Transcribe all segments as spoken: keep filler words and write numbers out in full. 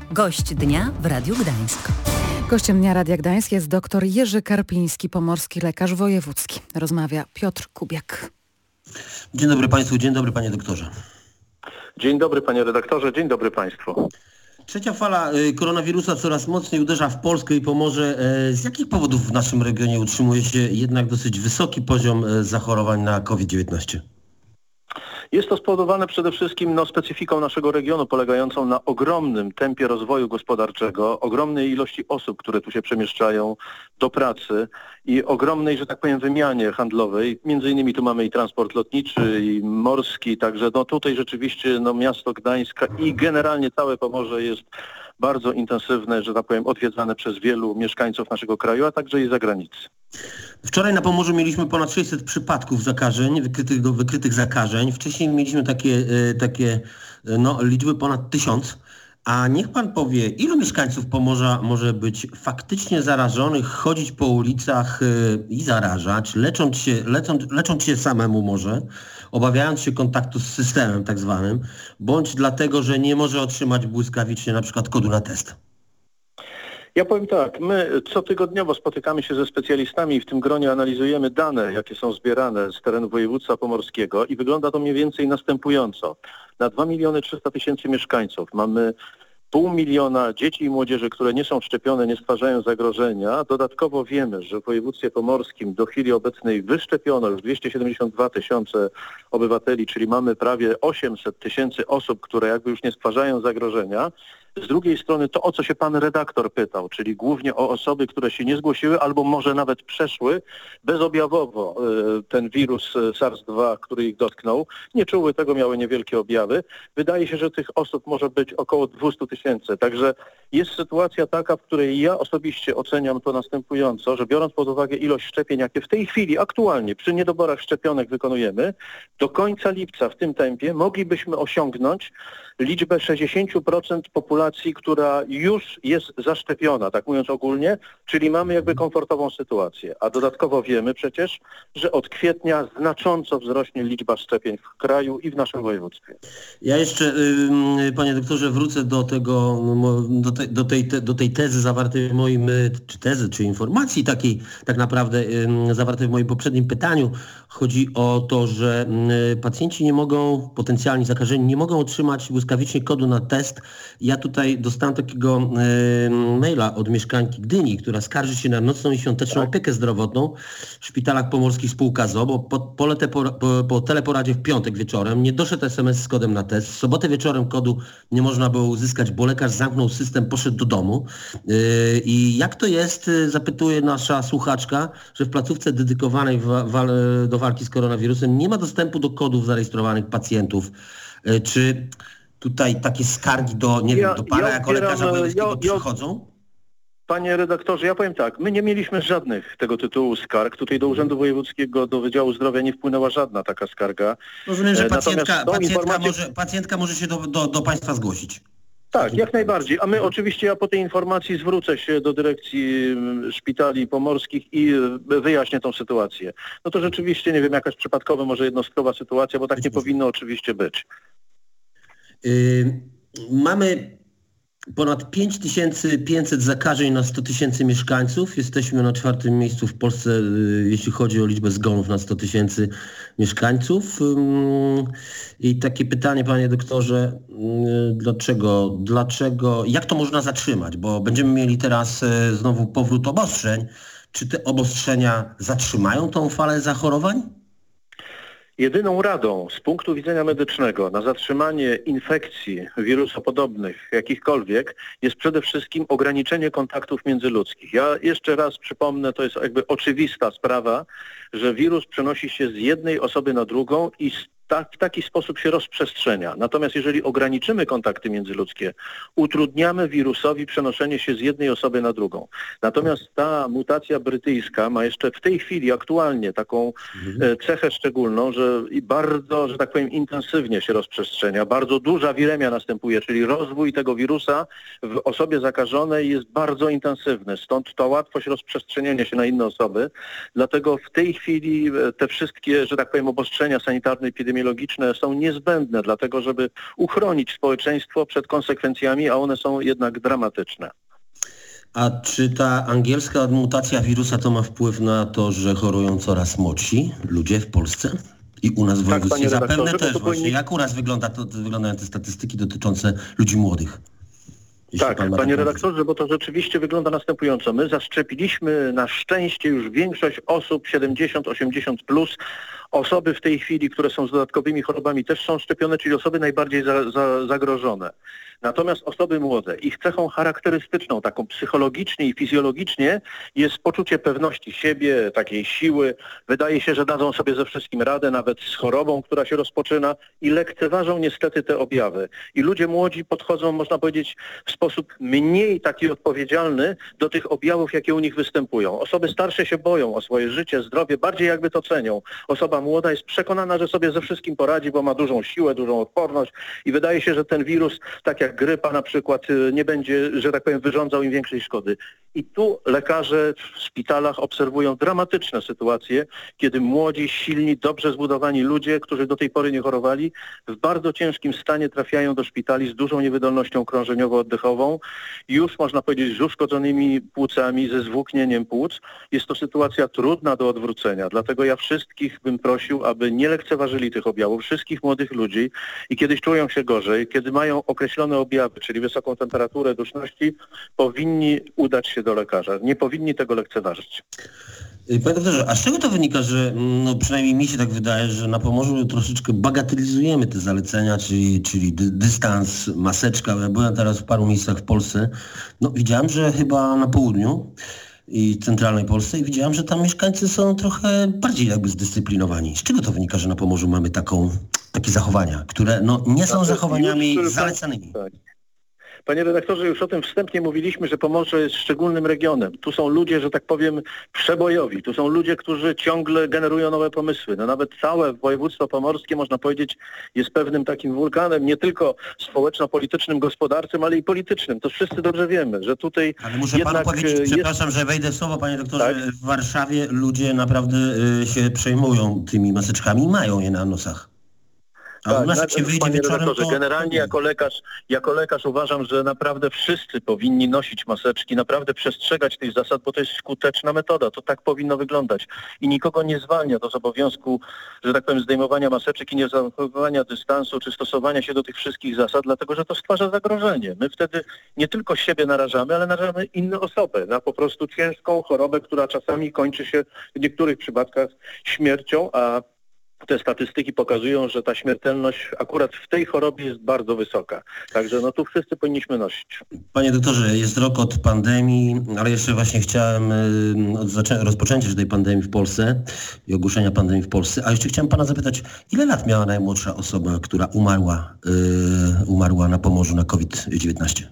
Gość dnia w Radiu Gdańsk. Gościem Dnia Radia Gdańsk jest dr Jerzy Karpiński, pomorski lekarz wojewódzki. Rozmawia Piotr Kubiak. Dzień dobry Państwu, dzień dobry Panie doktorze. Dzień dobry Panie redaktorze, dzień dobry Państwu. Trzecia fala koronawirusa coraz mocniej uderza w Polskę i Pomorze. Z jakich powodów w naszym regionie utrzymuje się jednak dosyć wysoki poziom zachorowań na kowid dziewiętnaście? Jest to spowodowane przede wszystkim no, specyfiką naszego regionu polegającą na ogromnym tempie rozwoju gospodarczego, ogromnej ilości osób, które tu się przemieszczają do pracy i ogromnej, że tak powiem, wymianie handlowej. Między innymi tu mamy i transport lotniczy, i morski, także no, tutaj rzeczywiście no, miasto Gdańska i generalnie całe Pomorze jest bardzo intensywne, że tak powiem, odwiedzane przez wielu mieszkańców naszego kraju, a także i zagranicy. Wczoraj na Pomorzu mieliśmy ponad sześćset przypadków zakażeń, wykrytych, wykrytych zakażeń. Wcześniej mieliśmy takie, takie no, liczby ponad tysiąc. A niech Pan powie, ilu mieszkańców Pomorza może być faktycznie zarażonych, chodzić po ulicach i zarażać, lecząc się, lecząc, lecząc się samemu może, obawiając się kontaktu z systemem tak zwanym, bądź dlatego, że nie może otrzymać błyskawicznie na przykład kodu na test? Ja powiem tak, my cotygodniowo spotykamy się ze specjalistami i w tym gronie analizujemy dane, jakie są zbierane z terenu województwa pomorskiego i wygląda to mniej więcej następująco. Na dwa miliony trzysta tysięcy mieszkańców mamy pół miliona dzieci i młodzieży, które nie są szczepione, nie stwarzają zagrożenia. Dodatkowo wiemy, że w województwie pomorskim do chwili obecnej wyszczepiono już dwieście siedemdziesiąt dwa tysiące obywateli, czyli mamy prawie osiemset tysięcy osób, które jakby już nie stwarzają zagrożenia. Z drugiej strony to, o co się pan redaktor pytał, czyli głównie o osoby, które się nie zgłosiły albo może nawet przeszły bezobjawowo ten wirus SARS dwa, który ich dotknął, nie czuły tego, miały niewielkie objawy. Wydaje się, że tych osób może być około dwieście tysięcy. Także jest sytuacja taka, w której ja osobiście oceniam to następująco, że biorąc pod uwagę ilość szczepień, jakie w tej chwili aktualnie przy niedoborach szczepionek wykonujemy, do końca lipca w tym tempie moglibyśmy osiągnąć liczbę sześćdziesiąt procent populacji, która już jest zaszczepiona, tak mówiąc ogólnie, czyli mamy jakby komfortową sytuację. A dodatkowo wiemy przecież, że od kwietnia znacząco wzrośnie liczba szczepień w kraju i w naszym województwie. Ja jeszcze, panie doktorze, wrócę do tego, do, te, do, tej, do tej tezy zawartej w moim, czy tezy, czy informacji takiej tak naprawdę zawartej w moim poprzednim pytaniu. Chodzi o to, że pacjenci nie mogą, potencjalni zakażeni, nie mogą otrzymać błyskawicznie kodu na test. Ja tutaj dostałem takiego e, maila od mieszkanki Gdyni, która skarży się na nocną i świąteczną tak. opiekę zdrowotną w szpitalach pomorskich spółka Z O, bo po, po, lete, po, po, po teleporadzie w piątek wieczorem nie doszedł es em es z kodem na test. W sobotę wieczorem kodu nie można było uzyskać, bo lekarz zamknął system, poszedł do domu. E, I jak to jest, zapytuje nasza słuchaczka, że w placówce dedykowanej wa, wa, do walki z koronawirusem nie ma dostępu do kodów zarejestrowanych pacjentów. E, czy tutaj takie skargi do, nie ja, wiem, do pana ja jako odbieram, lekarza wojewódzkiego ja, przychodzą? Panie redaktorze, ja powiem tak, my nie mieliśmy żadnych tego tytułu skarg. Tutaj do Urzędu Wojewódzkiego, do Wydziału Zdrowia nie wpłynęła żadna taka skarga. Rozumiem, że pacjentka, pacjentka, informacje... może, pacjentka może się do, do, do państwa zgłosić. Tak, jak najbardziej. A my oczywiście, ja po tej informacji zwrócę się do dyrekcji szpitali pomorskich i wyjaśnię tą sytuację. No to rzeczywiście, nie wiem, jakaś przypadkowa, może jednostkowa sytuacja, bo tak nie powinno oczywiście być. Yy, mamy ponad pięć tysięcy pięćset zakażeń na sto tysięcy mieszkańców. Jesteśmy na czwartym miejscu w Polsce, yy, jeśli chodzi o liczbę zgonów na sto tysięcy mieszkańców. Yy, I takie pytanie, panie doktorze, yy, dlaczego, dlaczego, jak to można zatrzymać? Bo będziemy mieli teraz yy, znowu powrót obostrzeń. Czy te obostrzenia zatrzymają tą falę zachorowań? Jedyną radą z punktu widzenia medycznego na zatrzymanie infekcji wirusopodobnych, jakichkolwiek, jest przede wszystkim ograniczenie kontaktów międzyludzkich. Ja jeszcze raz przypomnę, to jest jakby oczywista sprawa, że wirus przenosi się z jednej osoby na drugą i Tak, w taki sposób się rozprzestrzenia. Natomiast jeżeli ograniczymy kontakty międzyludzkie, utrudniamy wirusowi przenoszenie się z jednej osoby na drugą. Natomiast ta mutacja brytyjska ma jeszcze w tej chwili aktualnie taką mhm. cechę szczególną, że bardzo, że tak powiem, intensywnie się rozprzestrzenia. Bardzo duża wiremia następuje, czyli rozwój tego wirusa w osobie zakażonej jest bardzo intensywny. Stąd ta łatwość rozprzestrzeniania się na inne osoby. Dlatego w tej chwili te wszystkie, że tak powiem, obostrzenia sanitarno-epidemiologiczne epidemiologiczne są niezbędne dlatego, żeby uchronić społeczeństwo przed konsekwencjami, a one są jednak dramatyczne. A czy ta angielska mutacja wirusa to ma wpływ na to, że chorują coraz młodsi ludzie w Polsce? I u nas w województwie tak, zapewne też to właśnie. powinni... Jak u nas wygląda to, wyglądają te statystyki dotyczące ludzi młodych? Tak, panie redaktorze, bo to rzeczywiście wygląda następująco. My zaszczepiliśmy na szczęście już większość osób siedemdziesiąt osiemdziesiąt plus. Osoby w tej chwili, które są z dodatkowymi chorobami, też są szczepione, czyli osoby najbardziej za, za, zagrożone. Natomiast osoby młode, ich cechą charakterystyczną, taką psychologicznie i fizjologicznie jest poczucie pewności siebie, takiej siły. Wydaje się, że dadzą sobie ze wszystkim radę, nawet z chorobą, która się rozpoczyna i lekceważą niestety te objawy. I ludzie młodzi podchodzą, można powiedzieć, w sposób mniej taki odpowiedzialny do tych objawów, jakie u nich występują. Osoby starsze się boją o swoje życie, zdrowie, bardziej jakby to cenią. Osoba młoda jest przekonana, że sobie ze wszystkim poradzi, bo ma dużą siłę, dużą odporność i wydaje się, że ten wirus, tak jak grypa na przykład, nie będzie, że tak powiem, wyrządzał im większej szkody. I tu lekarze w szpitalach obserwują dramatyczne sytuacje, kiedy młodzi, silni, dobrze zbudowani ludzie, którzy do tej pory nie chorowali, w bardzo ciężkim stanie trafiają do szpitali z dużą niewydolnością krążeniowo-oddechową, już można powiedzieć z uszkodzonymi płucami, ze zwłóknieniem płuc. Jest to sytuacja trudna do odwrócenia, dlatego ja wszystkich bym prosił, aby nie lekceważyli tych objawów, wszystkich młodych ludzi i kiedyś czują się gorzej, kiedy mają określone objawy, czyli wysoką temperaturę, duszności, powinni udać się do lekarza. Nie powinni tego lekceważyć. Panie doktorze, a z czego to wynika, że no przynajmniej mi się tak wydaje, że na Pomorzu troszeczkę bagatelizujemy te zalecenia, czyli, czyli dy, dystans, maseczka. Ja byłem teraz w paru miejscach w Polsce. No widziałem, że chyba na południu i centralnej Polsce i widziałem, że tam mieszkańcy są trochę bardziej jakby zdyscyplinowani. Z czego to wynika, że na Pomorzu mamy taką, takie zachowania, które no nie są zachowaniami już, zalecanymi? Tak. Panie redaktorze, już o tym wstępnie mówiliśmy, że Pomorze jest szczególnym regionem. Tu są ludzie, że tak powiem, przebojowi. Tu są ludzie, którzy ciągle generują nowe pomysły. No nawet całe województwo pomorskie, można powiedzieć, jest pewnym takim wulkanem, nie tylko społeczno-politycznym, gospodarczym, ale i politycznym. To wszyscy dobrze wiemy, że tutaj ale muszę jednak panu powiedzieć, jest... przepraszam, że wejdę w słowo, panie doktorze, tak? w Warszawie ludzie naprawdę y, się przejmują tymi maseczkami i mają je na nosach. A tak, u nas jak się wyjdzie wieczorem, to... Generalnie jako lekarz, jako lekarz uważam, że naprawdę wszyscy powinni nosić maseczki, naprawdę przestrzegać tych zasad, bo to jest skuteczna metoda, to tak powinno wyglądać. I nikogo nie zwalnia do obowiązku, że tak powiem, zdejmowania maseczek i nie zachowywania dystansu, czy stosowania się do tych wszystkich zasad, dlatego że to stwarza zagrożenie. My wtedy nie tylko siebie narażamy, ale narażamy inne osoby na po prostu ciężką chorobę, która czasami kończy się w niektórych przypadkach śmiercią, a te statystyki pokazują, że ta śmiertelność akurat w tej chorobie jest bardzo wysoka. Także no tu wszyscy powinniśmy nosić. Panie doktorze, jest rok od pandemii, ale jeszcze właśnie chciałem od zaczę- rozpoczęcia tej pandemii w Polsce i ogłoszenia pandemii w Polsce, a jeszcze chciałem pana zapytać, ile lat miała najmłodsza osoba, która umarła, yy, umarła na Pomorzu na kowid dziewiętnaście?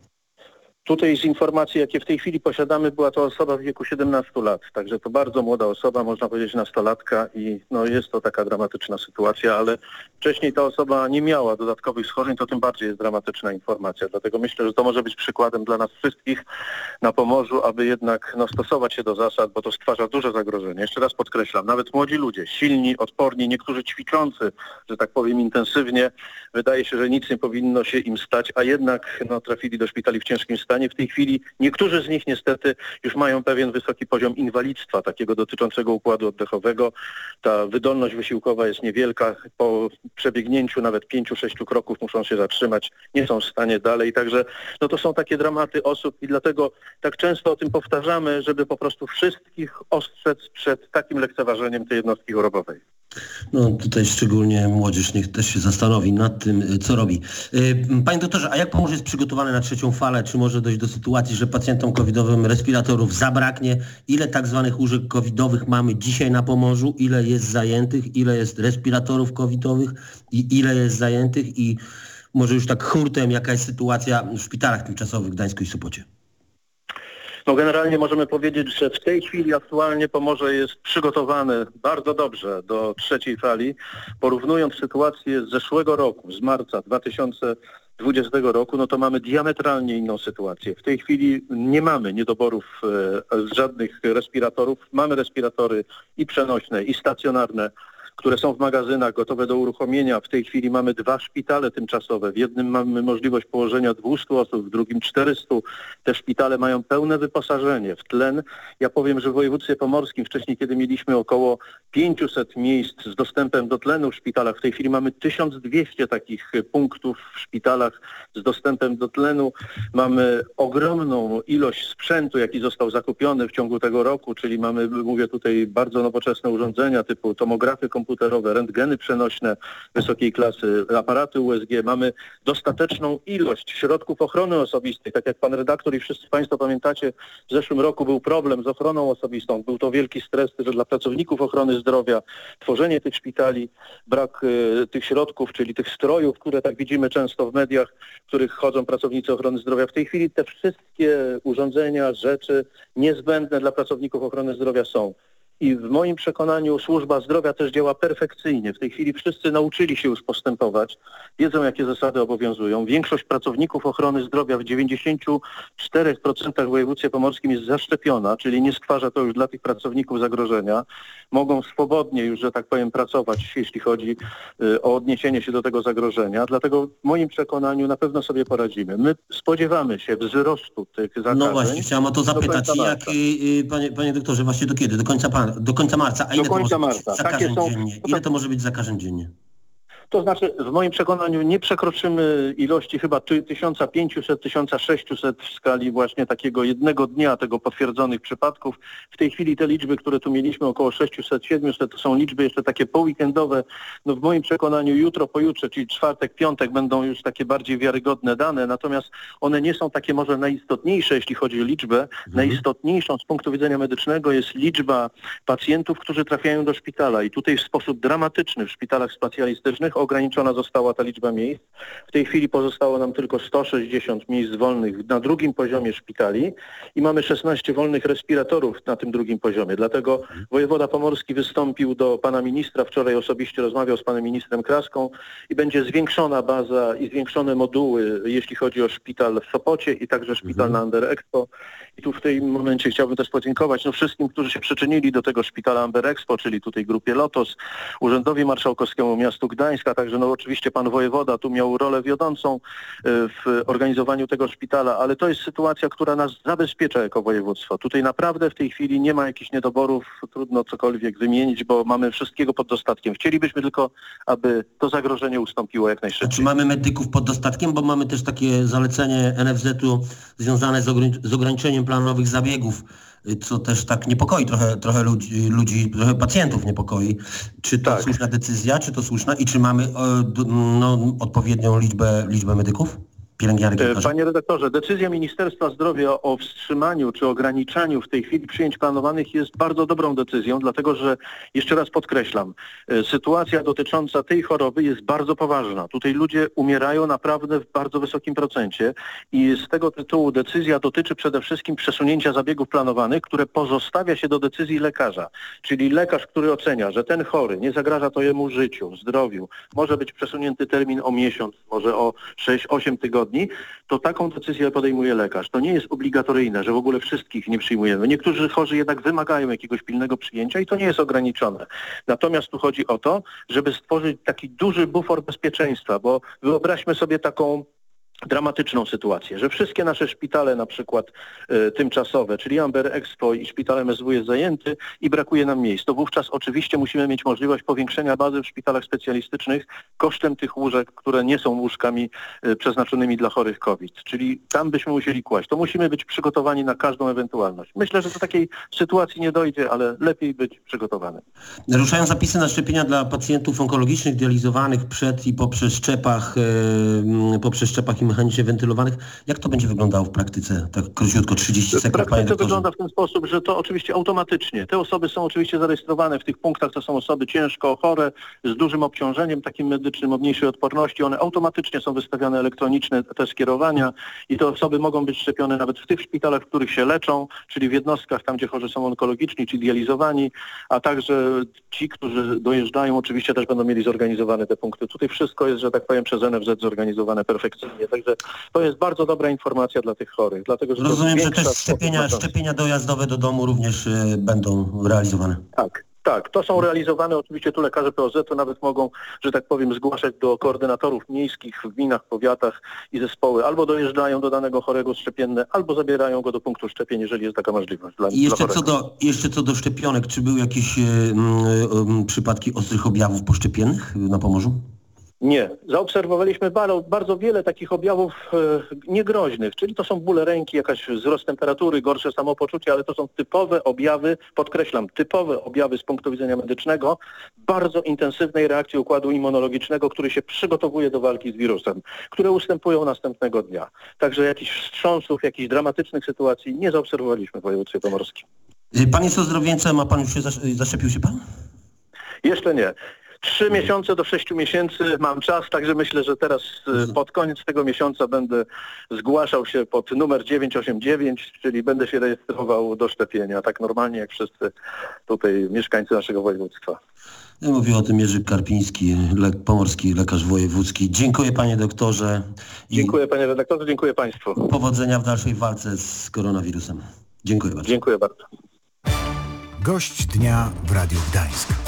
Tutaj z informacji, jakie w tej chwili posiadamy, była to osoba w wieku siedemnastu lat. Także to bardzo młoda osoba, można powiedzieć nastolatka i no jest to taka dramatyczna sytuacja, ale wcześniej ta osoba nie miała dodatkowych schorzeń, to tym bardziej jest dramatyczna informacja. Dlatego myślę, że to może być przykładem dla nas wszystkich na Pomorzu, aby jednak no, stosować się do zasad, bo to stwarza duże zagrożenie. Jeszcze raz podkreślam, nawet młodzi ludzie, silni, odporni, niektórzy ćwiczący, że tak powiem intensywnie, wydaje się, że nic nie powinno się im stać, a jednak no, trafili do szpitali w ciężkim stanie. W tej chwili niektórzy z nich niestety już mają pewien wysoki poziom inwalidztwa, takiego dotyczącego układu oddechowego. Ta wydolność wysiłkowa jest niewielka. Po przebiegnięciu nawet pięciu, sześciu kroków muszą się zatrzymać, nie są w stanie dalej. Także no to są takie dramaty osób i dlatego tak często o tym powtarzamy, żeby po prostu wszystkich ostrzec przed takim lekceważeniem tej jednostki chorobowej. No tutaj szczególnie młodzież niech też się zastanowi nad tym, co robi. Panie doktorze, a jak Pomorze jest przygotowany na trzecią falę? Czy może dojść do sytuacji, że pacjentom covidowym respiratorów zabraknie? Ile tak zwanych łóżek covidowych mamy dzisiaj na Pomorzu? Ile jest zajętych? Ile jest respiratorów covidowych? I ile jest zajętych? I może już tak hurtem, jaka jest sytuacja w szpitalach tymczasowych w Gdańsku i Sopocie? No generalnie możemy powiedzieć, że w tej chwili aktualnie Pomorze jest przygotowane bardzo dobrze do trzeciej fali. Porównując sytuację z zeszłego roku, z marca dwa tysiące dwudziestego roku, no to mamy diametralnie inną sytuację. W tej chwili nie mamy niedoborów e, żadnych respiratorów. Mamy respiratory i przenośne, i stacjonarne które są w magazynach, gotowe do uruchomienia. W tej chwili mamy dwa szpitale tymczasowe. W jednym mamy możliwość położenia dwieście osób, w drugim czterysta. Te szpitale mają pełne wyposażenie w tlen. Ja powiem, że w województwie pomorskim wcześniej, kiedy mieliśmy około pięćset miejsc z dostępem do tlenu w szpitalach, w tej chwili mamy tysiąc dwieście takich punktów w szpitalach z dostępem do tlenu. Mamy ogromną ilość sprzętu, jaki został zakupiony w ciągu tego roku, czyli mamy, mówię tutaj, bardzo nowoczesne urządzenia typu tomografy komputerowe, rentgeny przenośne wysokiej klasy, aparaty U S G. Mamy dostateczną ilość środków ochrony osobistej. Tak jak pan redaktor i wszyscy państwo pamiętacie, w zeszłym roku był problem z ochroną osobistą. Był to wielki stres że dla pracowników ochrony zdrowia, tworzenie tych szpitali, brak y, tych środków, czyli tych strojów, które tak widzimy często w mediach, w których chodzą pracownicy ochrony zdrowia. W tej chwili te wszystkie urządzenia, rzeczy niezbędne dla pracowników ochrony zdrowia są. I w moim przekonaniu służba zdrowia też działa perfekcyjnie. W tej chwili wszyscy nauczyli się już postępować, wiedzą jakie zasady obowiązują. Większość pracowników ochrony zdrowia w dziewięćdziesięciu czterech procentach w województwie pomorskim jest zaszczepiona, czyli nie stwarza to już dla tych pracowników zagrożenia. Mogą swobodnie już, że tak powiem, pracować, jeśli chodzi y, o odniesienie się do tego zagrożenia. Dlatego w moim przekonaniu na pewno sobie poradzimy. My spodziewamy się wzrostu tych zakażeń. No właśnie, chciałem o to zapytać. Jak, y, panie, panie doktorze, właśnie do kiedy? Do końca pana? Do końca marca. A ile to może być zakażeń dziennie? Ile to może być zakażeń dziennie? To znaczy, w moim przekonaniu nie przekroczymy ilości chyba tysiąc pięćset do tysiąc sześciuset w skali właśnie takiego jednego dnia tego potwierdzonych przypadków. W tej chwili te liczby, które tu mieliśmy, około sześćset siedemset, to są liczby jeszcze takie poweekendowe. No w moim przekonaniu jutro, pojutrze, czyli czwartek, piątek będą już takie bardziej wiarygodne dane, natomiast one nie są takie może najistotniejsze, jeśli chodzi o liczbę. Mhm. Najistotniejszą z punktu widzenia medycznego jest liczba pacjentów, którzy trafiają do szpitala i tutaj w sposób dramatyczny w szpitalach specjalistycznych ograniczona została ta liczba miejsc. W tej chwili pozostało nam tylko sto sześćdziesiąt miejsc wolnych na drugim poziomie szpitali i mamy szesnaście wolnych respiratorów na tym drugim poziomie. Dlatego wojewoda pomorski wystąpił do pana ministra, wczoraj osobiście rozmawiał z panem ministrem Kraską i będzie zwiększona baza i zwiększone moduły, jeśli chodzi o szpital w Sopocie i także szpital na Amber Expo. I tu w tym momencie chciałbym też podziękować no, wszystkim, którzy się przyczynili do tego szpitala Amber Expo, czyli tutaj grupie Lotos, Urzędowi Marszałkowskiemu Miastu Gdańska, a także no oczywiście pan wojewoda tu miał rolę wiodącą w organizowaniu tego szpitala, ale to jest sytuacja, która nas zabezpiecza jako województwo. Tutaj naprawdę w tej chwili nie ma jakichś niedoborów, trudno cokolwiek wymienić, bo mamy wszystkiego pod dostatkiem. Chcielibyśmy tylko, aby to zagrożenie ustąpiło jak najszybciej. A czy mamy medyków pod dostatkiem, bo mamy też takie zalecenie N F Z-u związane z, ogr- z ograniczeniem planowych zabiegów, co też tak niepokoi trochę, trochę ludzi, ludzi, trochę pacjentów niepokoi. Czy to tak. słuszna decyzja, czy to słuszna i czy mamy no, odpowiednią liczbę, liczbę medyków? Panie redaktorze, decyzja Ministerstwa Zdrowia o wstrzymaniu czy ograniczaniu w tej chwili przyjęć planowanych jest bardzo dobrą decyzją, dlatego że, jeszcze raz podkreślam, sytuacja dotycząca tej choroby jest bardzo poważna. Tutaj ludzie umierają naprawdę w bardzo wysokim procencie i z tego tytułu decyzja dotyczy przede wszystkim przesunięcia zabiegów planowanych, które pozostawia się do decyzji lekarza. Czyli lekarz, który ocenia, że ten chory, nie zagraża to jemu życiu, zdrowiu, może być przesunięty termin o miesiąc, może o sześć osiem tygodni, to taką decyzję podejmuje lekarz. To nie jest obligatoryjne, że w ogóle wszystkich nie przyjmujemy. Niektórzy chorzy jednak wymagają jakiegoś pilnego przyjęcia i to nie jest ograniczone. Natomiast tu chodzi o to, żeby stworzyć taki duży bufor bezpieczeństwa, bo wyobraźmy sobie taką dramatyczną sytuację, że wszystkie nasze szpitale na przykład y, tymczasowe, czyli Amber Expo i szpital M S W jest zajęty i brakuje nam miejsc. To wówczas oczywiście musimy mieć możliwość powiększenia bazy w szpitalach specjalistycznych kosztem tych łóżek, które nie są łóżkami y, przeznaczonymi dla chorych COVID. Czyli tam byśmy musieli kłaść. To musimy być przygotowani na każdą ewentualność. Myślę, że do takiej sytuacji nie dojdzie, ale lepiej być przygotowanym. Ruszają zapisy na szczepienia dla pacjentów onkologicznych dializowanych przed i po przeszczepach, yy, po przeszczepach i mechanicznie wentylowanych. Jak to będzie wyglądało w praktyce? Tak króciutko, trzydzieści sekund, panie doktorze. To wygląda w ten sposób, że to oczywiście automatycznie. Te osoby są oczywiście zarejestrowane w tych punktach, to są osoby ciężko chore, z dużym obciążeniem takim medycznym, o mniejszej odporności. One automatycznie są wystawiane elektroniczne te skierowania i te osoby mogą być szczepione nawet w tych szpitalach, w których się leczą, czyli w jednostkach tam, gdzie chorzy są onkologiczni, czy dializowani, a także ci, którzy dojeżdżają, oczywiście też będą mieli zorganizowane te punkty. Tutaj wszystko jest, że tak powiem, przez N F Z zorganizowane perfekcyjnie. Także to jest bardzo dobra informacja dla tych chorych. Dlatego, że rozumiem, że też szczepienia, szczepienia dojazdowe do domu również y, będą realizowane. Tak. Tak, to są realizowane, oczywiście tu lekarze P O Z-u nawet mogą, że tak powiem, zgłaszać do koordynatorów miejskich w gminach, powiatach i zespoły albo dojeżdżają do danego chorego szczepienne, albo zabierają go do punktu szczepień, jeżeli jest taka możliwość dla, I jeszcze dla co do, jeszcze co do szczepionek, czy były jakieś y, y, y, przypadki ostrych objawów poszczepiennych na Pomorzu? Nie. Zaobserwowaliśmy bardzo, bardzo wiele takich objawów e, niegroźnych, czyli to są bóle ręki, jakaś wzrost temperatury, gorsze samopoczucie, ale to są typowe objawy, podkreślam, typowe objawy z punktu widzenia medycznego, bardzo intensywnej reakcji układu immunologicznego, który się przygotowuje do walki z wirusem, które ustępują następnego dnia. Także jakichś wstrząsów, jakichś dramatycznych sytuacji nie zaobserwowaliśmy w województwie pomorskim. Pan jest ozdrowieńcem, a pan już się zasz- zaszczepił się pan? Jeszcze nie. Trzy miesiące do sześciu miesięcy mam czas, także myślę, że teraz y, pod koniec tego miesiąca będę zgłaszał się pod numer dziewięć osiem dziewięć, czyli będę się rejestrował do szczepienia, tak normalnie jak wszyscy tutaj mieszkańcy naszego województwa. Ja mówię o tym Jerzy Karpiński, le- pomorski lekarz wojewódzki. Dziękuję panie doktorze i Dziękuję panie redaktorze, dziękuję państwu. powodzenia w dalszej walce z koronawirusem. Dziękuję bardzo. Dziękuję bardzo. Gość dnia w Radiu Gdańsk.